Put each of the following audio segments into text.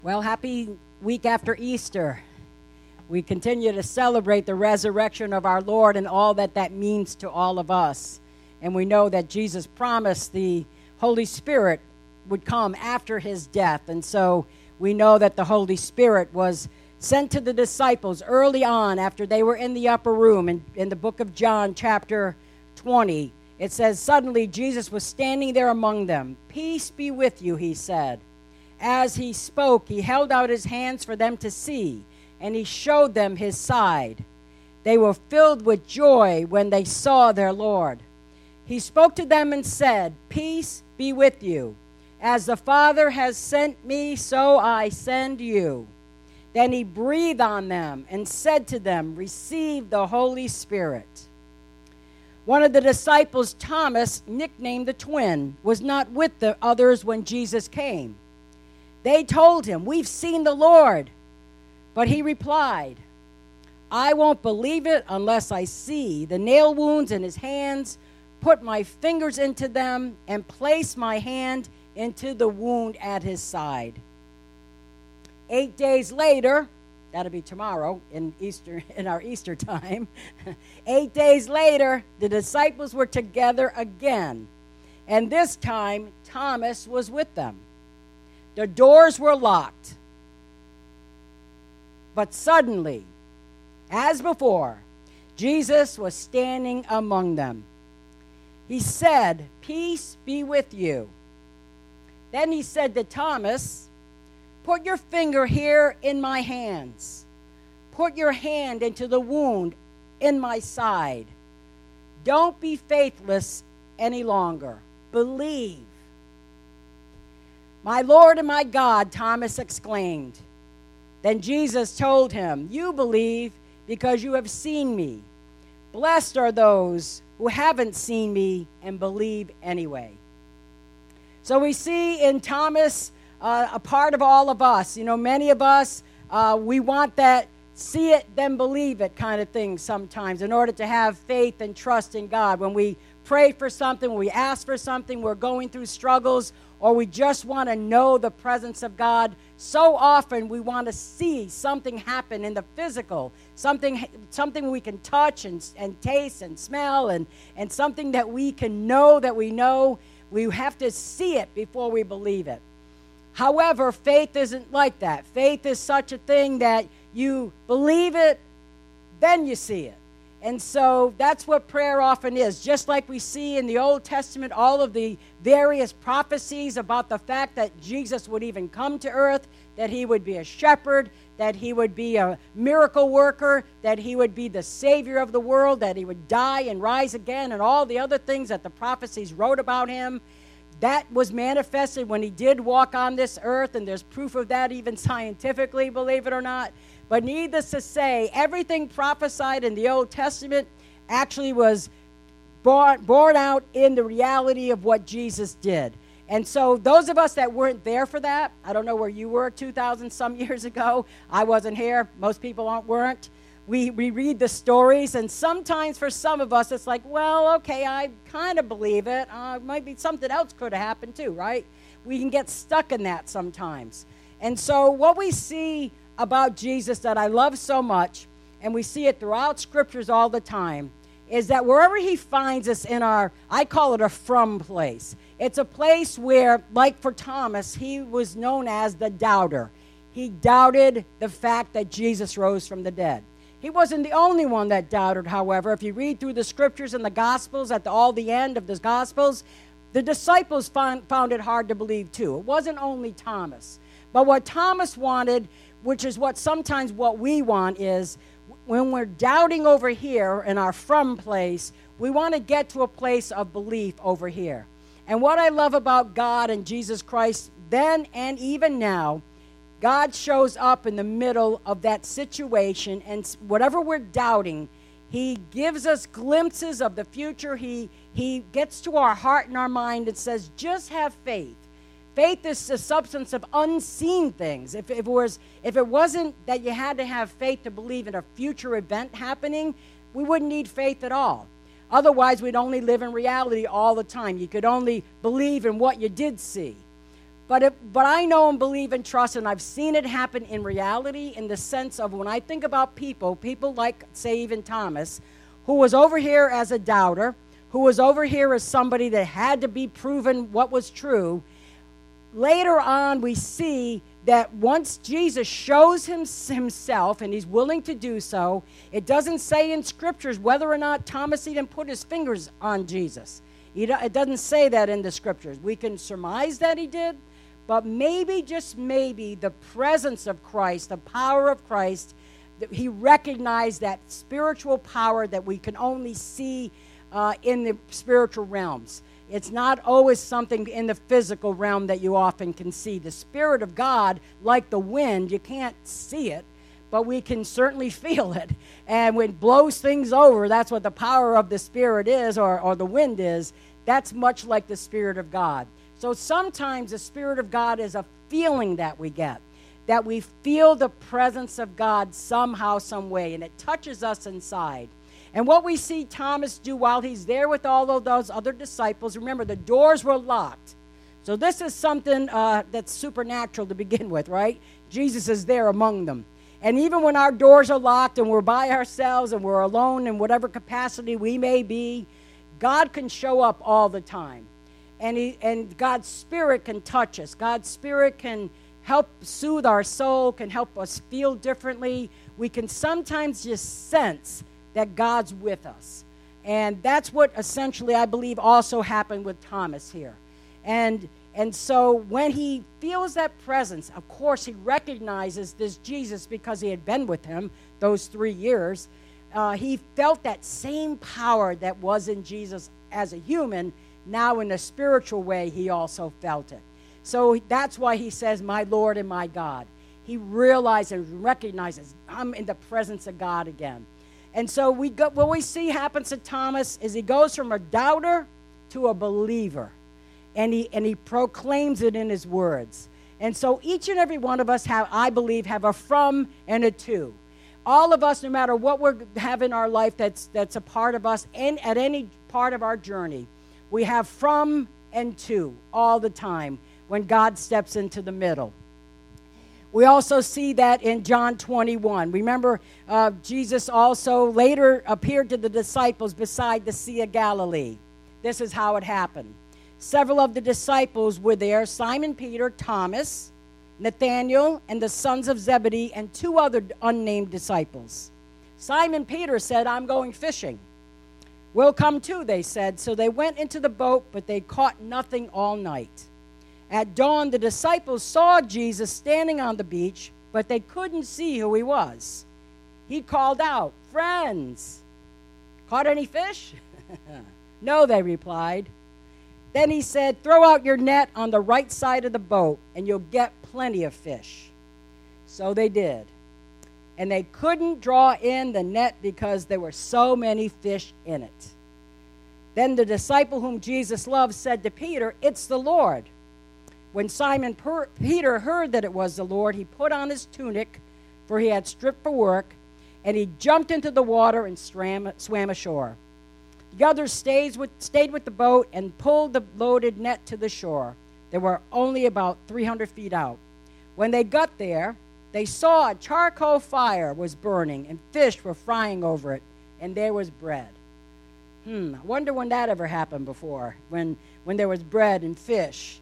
Well, happy week after Easter. We continue to celebrate the resurrection of our Lord and all that that means to all of us. And we know that Jesus promised the Holy Spirit would come after his death. And so we know that the Holy Spirit was sent to the disciples early on after they were in the upper room. In the book of John, chapter 20, it says, "Suddenly Jesus was standing there among them. 'Peace be with you,' he said. As he spoke, he held out his hands for them to see, and he showed them his side. They were filled with joy when they saw their Lord. He spoke to them and said, 'Peace be with you. As the Father has sent me, so I send you.' Then he breathed on them and said to them, 'Receive the Holy Spirit.'" One of the disciples, Thomas, nicknamed the twin, was not with the others when Jesus came. They told him, "We've seen the Lord." But he replied, "I won't believe it unless I see the nail wounds in his hands, put my fingers into them, and place my hand into the wound at his side." 8 days later, that'll be tomorrow in our Easter time. 8 days later, the disciples were together again, and this time Thomas was with them. The doors were locked. But suddenly, as before, Jesus was standing among them. He said, "Peace be with you." Then he said to Thomas, "Put your finger here in my hands. Put your hand into the wound in my side. Don't be faithless any longer. Believe." "My Lord and my God," Thomas exclaimed. Then Jesus told him, "You believe because you have seen me. Blessed are those who haven't seen me and believe anyway." So we see in Thomas a part of all of us. You know, many of us, we want that see it, then believe it kind of thing sometimes in order to have faith and trust in God. When we pray for something, when we ask for something, we're going through struggles, or we just want to know the presence of God. So often we want to see something happen in the physical, something we can touch and taste and smell, and something that we can know that we know. We have to see it before we believe it. However, faith isn't like that. Faith is such a thing that you believe it, then you see it. And so that's what prayer often is. Just like we see in the Old Testament, all of the various prophecies about the fact that Jesus would even come to earth, that he would be a shepherd, that he would be a miracle worker, that he would be the Savior of the world, that he would die and rise again, and all the other things that the prophecies wrote about him. That was manifested when he did walk on this earth, and there's proof of that even scientifically, believe it or not. But needless to say, everything prophesied in the Old Testament actually was born out in the reality of what Jesus did. And so those of us that weren't there for that, I don't know where you were 2,000 some years ago. I wasn't here. Most people weren't. We read the stories, and sometimes for some of us, it's like, well, okay, I kind of believe it. Maybe something else could have happened too, right? We can get stuck in that sometimes. And so what we see about Jesus that I love so much, and we see it throughout scriptures all the time, is that wherever he finds us in I call it a from place. It's a place where, like for Thomas, he was known as the doubter. He doubted the fact that Jesus rose from the dead. He wasn't the only one that doubted, however. If you read through the scriptures and the Gospels, at all the end of the Gospels, the disciples found it hard to believe too. It wasn't only Thomas. But what Thomas wanted, which is sometimes what we want, is when we're doubting over here in our from place, we want to get to a place of belief over here. And what I love about God and Jesus Christ then and even now, God shows up in the middle of that situation, and whatever we're doubting, he gives us glimpses of the future. He gets to our heart and our mind and says, just have faith. Faith is the substance of unseen things. If it wasn't that you had to have faith to believe in a future event happening, we wouldn't need faith at all. Otherwise, we'd only live in reality all the time. You could only believe in what you did see. But I know and believe and trust, and I've seen it happen in reality, in the sense of when I think about people like, say, even Thomas, who was over here as a doubter, who was over here as somebody that had to be proven what was true. Later on, we see that once Jesus shows himself, and he's willing to do so, it doesn't say in scriptures whether or not Thomas even put his fingers on Jesus. It doesn't say that in the scriptures. We can surmise that he did, but maybe, just maybe, the presence of Christ, the power of Christ, that he recognized that spiritual power that we can only see in the spiritual realms. It's not always something in the physical realm that you often can see. The Spirit of God, like the wind, you can't see it, but we can certainly feel it. And when it blows things over, that's what the power of the Spirit is, or the wind is. That's much like the Spirit of God. So sometimes the Spirit of God is a feeling that we get, that we feel the presence of God somehow, some way, and it touches us inside. And what we see Thomas do while he's there with all of those other disciples, remember, the doors were locked. So this is something that's supernatural to begin with, right? Jesus is there among them. And even when our doors are locked and we're by ourselves and we're alone in whatever capacity we may be, God can show up all the time. And God's Spirit can touch us. God's Spirit can help soothe our soul, can help us feel differently. We can sometimes just sense that God's with us. And that's what essentially I believe also happened with Thomas here. And so when he feels that presence, of course he recognizes this Jesus because he had been with him those 3 years. He felt that same power that was in Jesus as a human. Now in a spiritual way he also felt it. So that's why he says, my Lord and my God. He realizes and recognizes, I'm in the presence of God again. And so what we see happens to Thomas is he goes from a doubter to a believer. And he proclaims it in his words. And so each and every one of us I believe, have a from and a to. All of us, no matter what we have in our life that's a part of us, and at any part of our journey, we have from and to all the time when God steps into the middle. We also see that in John 21. Remember, Jesus also later appeared to the disciples beside the Sea of Galilee. This is how it happened. Several of the disciples were there: Simon Peter, Thomas, Nathanael, and the sons of Zebedee, and 2 other unnamed disciples. Simon Peter said, I'm going fishing. We'll come too, they said. So they went into the boat, but they caught nothing all night. At dawn, the disciples saw Jesus standing on the beach, but they couldn't see who he was. He called out, friends, caught any fish? No, they replied. Then he said, throw out your net on the right side of the boat, and you'll get plenty of fish. So they did. And they couldn't draw in the net because there were so many fish in it. Then the disciple whom Jesus loved said to Peter, it's the Lord. When Simon Peter heard that it was the Lord, he put on his tunic, for he had stripped for work, and he jumped into the water and swam ashore. The others stayed with the boat and pulled the loaded net to the shore. They were only about 300 feet out. When they got there, they saw a charcoal fire was burning, and fish were frying over it, and there was bread. I wonder when that ever happened before, when there was bread and fish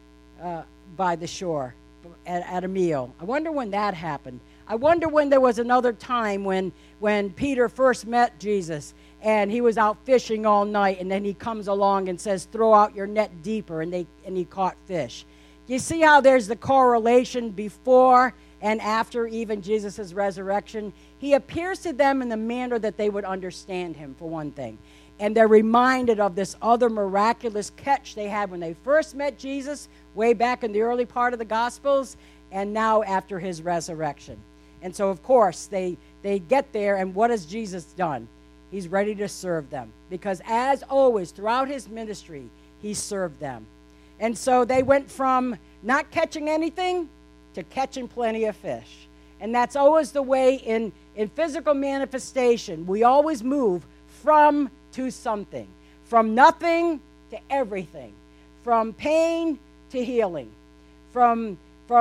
by the shore at a meal. I wonder when that happened. I wonder when there was another time when Peter first met Jesus and he was out fishing all night, and then he comes along and says, throw out your net deeper, and he caught fish. You see how there's the correlation before and after even Jesus' resurrection? He appears to them in the manner that they would understand him, for one thing. And they're reminded of this other miraculous catch they had when they first met Jesus, way back in the early part of the Gospels, and now after his resurrection. And so, of course, they get there, and what has Jesus done? He's ready to serve them. Because as always, throughout his ministry, he served them. And so they went from not catching anything to catching plenty of fish. And that's always the way in physical manifestation. We always move from to something. From nothing to everything. From pain to healing. from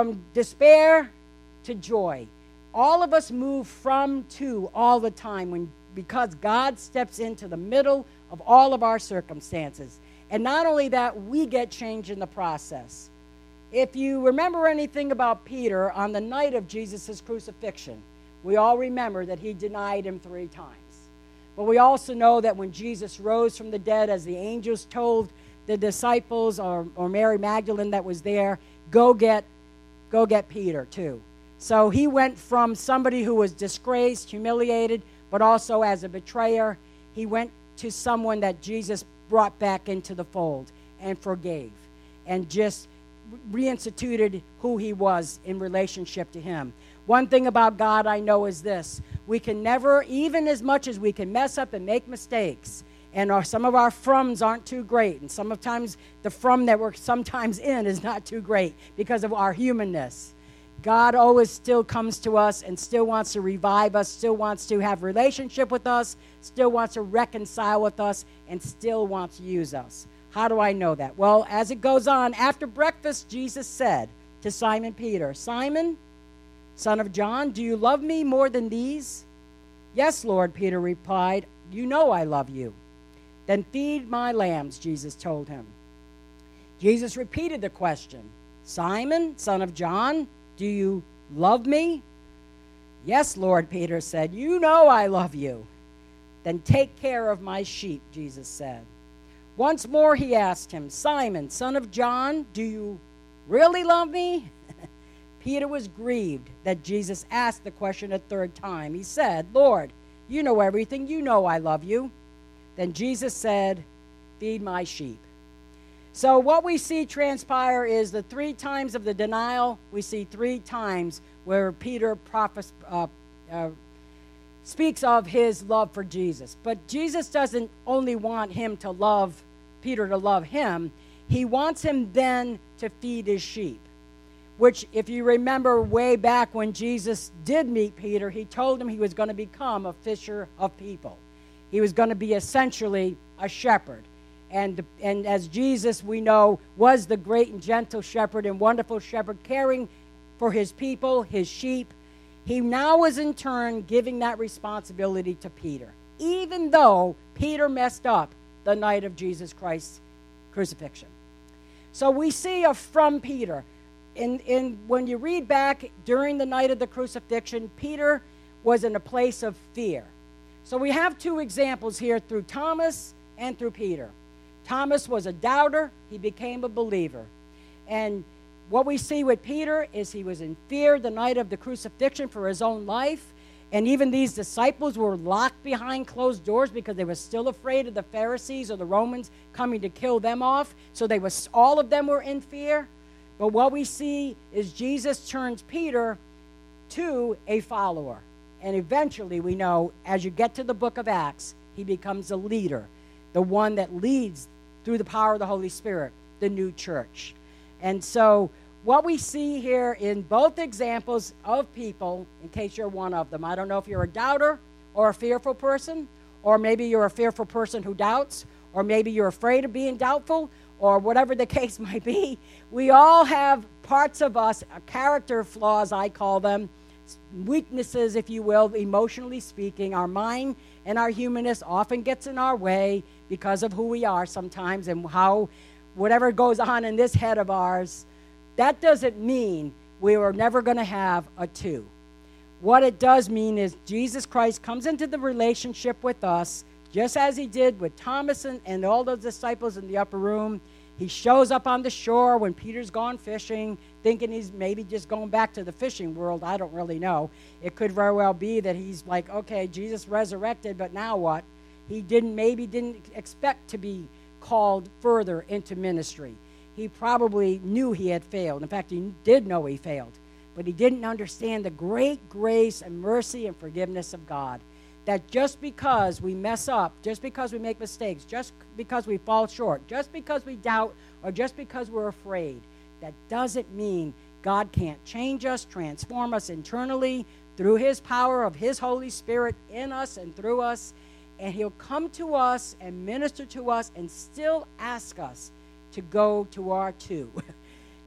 despair to joy. All of us move from to all the time because God steps into the middle of all of our circumstances. And not only that, we get changed in the process. If you remember anything about Peter on the night of Jesus' crucifixion, we all remember that he denied him 3 times. But we also know that when Jesus rose from the dead, as the angels told the disciples or Mary Magdalene that was there, go get Peter too. So he went from somebody who was disgraced, humiliated, but also as a betrayer, he went to someone that Jesus brought back into the fold and forgave and just reinstituted who he was in relationship to him. One thing about God I know is this: we can never, even as much as we can mess up and make mistakes, and some of our froms aren't too great, and sometimes the from that we're sometimes in is not too great because of our humanness. God always still comes to us and still wants to revive us, still wants to have relationship with us, still wants to reconcile with us, and still wants to use us. How do I know that? Well, as it goes on, after breakfast, Jesus said to Simon Peter, "Simon, son of John, do you love me more than these?" "Yes, Lord," Peter replied. "You know I love you." "Then feed my lambs," Jesus told him. Jesus repeated the question, "Simon, son of John, do you love me?" "Yes, Lord," Peter said. "You know I love you." "Then take care of my sheep," Jesus said. Once more he asked him, "Simon, son of John, do you really love me?" Peter was grieved that Jesus asked the question a 3rd time. He said, "Lord, you know everything. You know I love you." Then Jesus said, "Feed my sheep." So what we see transpire is the 3 times of the denial. We see 3 times where Peter speaks of his love for Jesus. But Jesus doesn't only want Peter to love him. He wants him then to feed his sheep, which, if you remember way back when Jesus did meet Peter, he told him he was going to become a fisher of people. He was going to be essentially a shepherd. And as Jesus, we know, was the great and gentle shepherd and wonderful shepherd, caring for his people, his sheep, he now is in turn giving that responsibility to Peter, even though Peter messed up the night of Jesus Christ's crucifixion. So we see from Peter. When you read back during the night of the crucifixion, Peter was in a place of fear. So we have 2 examples here through Thomas and through Peter. Thomas was a doubter. He became a believer. And what we see with Peter is he was in fear the night of the crucifixion for his own life. And even these disciples were locked behind closed doors because they were still afraid of the Pharisees or the Romans coming to kill them off. So all of them were in fear. But what we see is Jesus turns Peter to a follower. And eventually, we know, as you get to the book of Acts, he becomes a leader, the one that leads through the power of the Holy Spirit, the new church. And so what we see here in both examples of people, in case you're one of them, I don't know if you're a doubter or a fearful person, or maybe you're a fearful person who doubts, or maybe you're afraid of being doubtful, or whatever the case might be. We all have parts of us, character flaws, I call them, weaknesses, if you will, emotionally speaking. Our mind and our humanness often gets in our way because of who we are sometimes and how whatever goes on in this head of ours. That doesn't mean we are never going to have a 2. What it does mean is Jesus Christ comes into the relationship with us, just as he did with Thomas and all those disciples in the upper room. He shows up on the shore when Peter's gone fishing, thinking he's maybe just going back to the fishing world. I don't really know. It could very well be that he's like, okay, Jesus resurrected, but now what? He didn't expect to be called further into ministry. He probably knew he had failed. In fact, he did know he failed. But he didn't understand the great grace and mercy and forgiveness of God. That just because we mess up, just because we make mistakes, just because we fall short, just because we doubt, or just because we're afraid, that doesn't mean God can't change us, transform us internally through his power of his Holy Spirit in us and through us. And he'll come to us and minister to us and still ask us to go to our 2,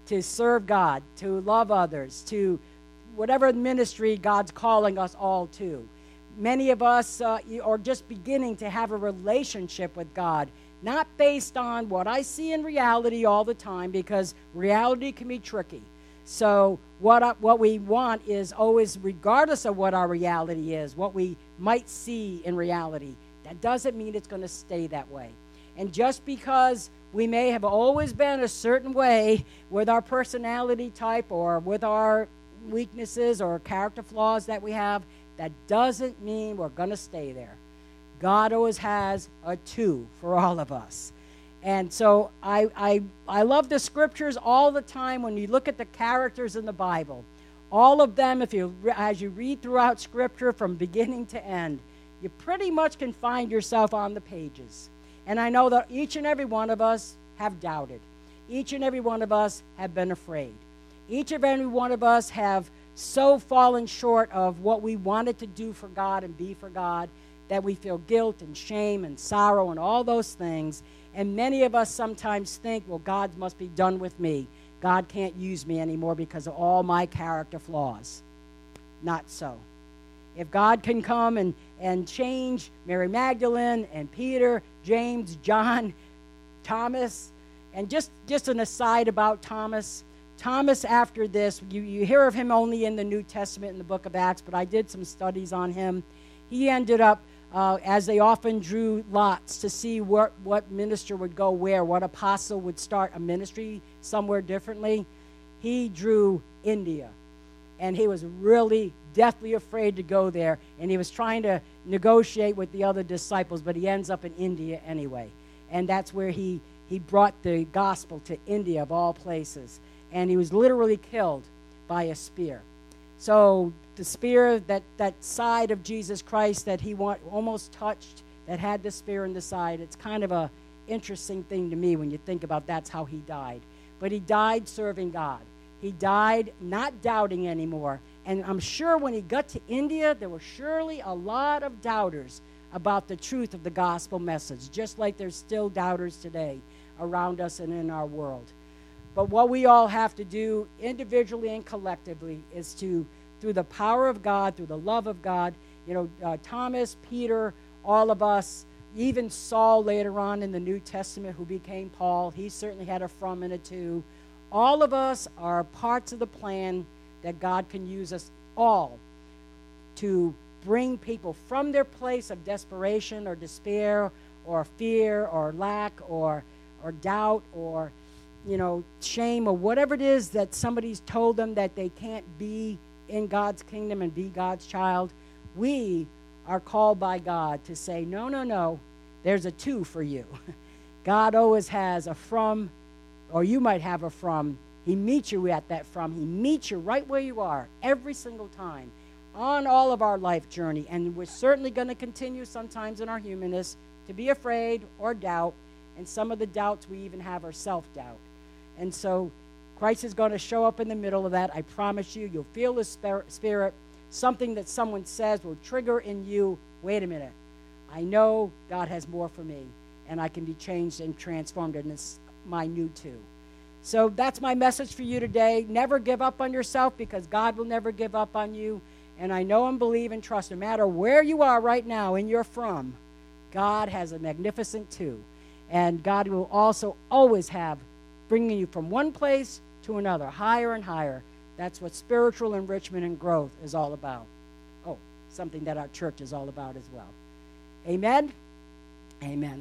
to serve God, to love others, to whatever ministry God's calling us all to. Many of us are just beginning to have a relationship with God, not based on what I see in reality all the time, because reality can be tricky. So what we want is always, regardless of what our reality is, what we might see in reality. That doesn't mean it's going to stay that way. And just because we may have always been a certain way with our personality type or with our weaknesses or character flaws that we have, that doesn't mean we're going to stay there. God always has a two for all of us. And so I love the scriptures all the time. When you look at the characters in the Bible, all of them, as you read throughout Scripture from beginning to end, you pretty much can find yourself on the pages. And I know that each and every one of us have doubted. Each and every one of us have been afraid. Each and every one of us have so fallen short of what we wanted to do for God and be for God that we feel guilt and shame and sorrow and all those things. And many of us sometimes think, well, God must be done with me. God can't use me anymore because of all my character flaws. Not so. If God can come and change Mary Magdalene and Peter, James, John, Thomas, and just an aside about Thomas. Thomas, after this, you hear of him only in the New Testament in the book of Acts, but I did some studies on him. He ended up, as they often drew lots to see what minister would go where, what apostle would start a ministry somewhere differently, he drew India. And he was really deathly afraid to go there. And he was trying to negotiate with the other disciples, but he ends up in India anyway. And that's where he brought the gospel to India, of all places. And he was literally killed by a spear. So the spear, that side of Jesus Christ that he almost touched, that had the spear in the side, it's kind of a interesting thing to me when you think about that's how he died. But he died serving God. He died not doubting anymore. And I'm sure when he got to India, there were surely a lot of doubters about the truth of the gospel message, just like there's still doubters today around us and in our world. But what we all have to do individually and collectively is to, through the power of God, through the love of God, Thomas, Peter, all of us, even Saul later on in the New Testament who became Paul, he certainly had a from and a to. All of us are parts of the plan that God can use us all to bring people from their place of desperation or despair or fear or lack or doubt or shame or whatever it is that somebody's told them that they can't be in God's kingdom and be God's child. We are called by God to say, no, there's a to for you. God always has a from, or you might have a from. He meets you at that from. He meets you right where you are every single time on all of our life journey. And we're certainly going to continue sometimes in our humanness to be afraid or doubt. And some of the doubts we even have are self-doubt. And so Christ is going to show up in the middle of that. I promise you, you'll feel the Spirit. Something that someone says will trigger in you, wait a minute, I know God has more for me, and I can be changed and transformed, and it's my new too. So that's my message for you today. Never give up on yourself, because God will never give up on you. And I know and believe and trust, no matter where you are right now and you're from, God has a magnificent too. And God will also always have bringing you from one place to another, higher and higher. That's what spiritual enrichment and growth is all about. Oh, something that our church is all about as well. Amen? Amen.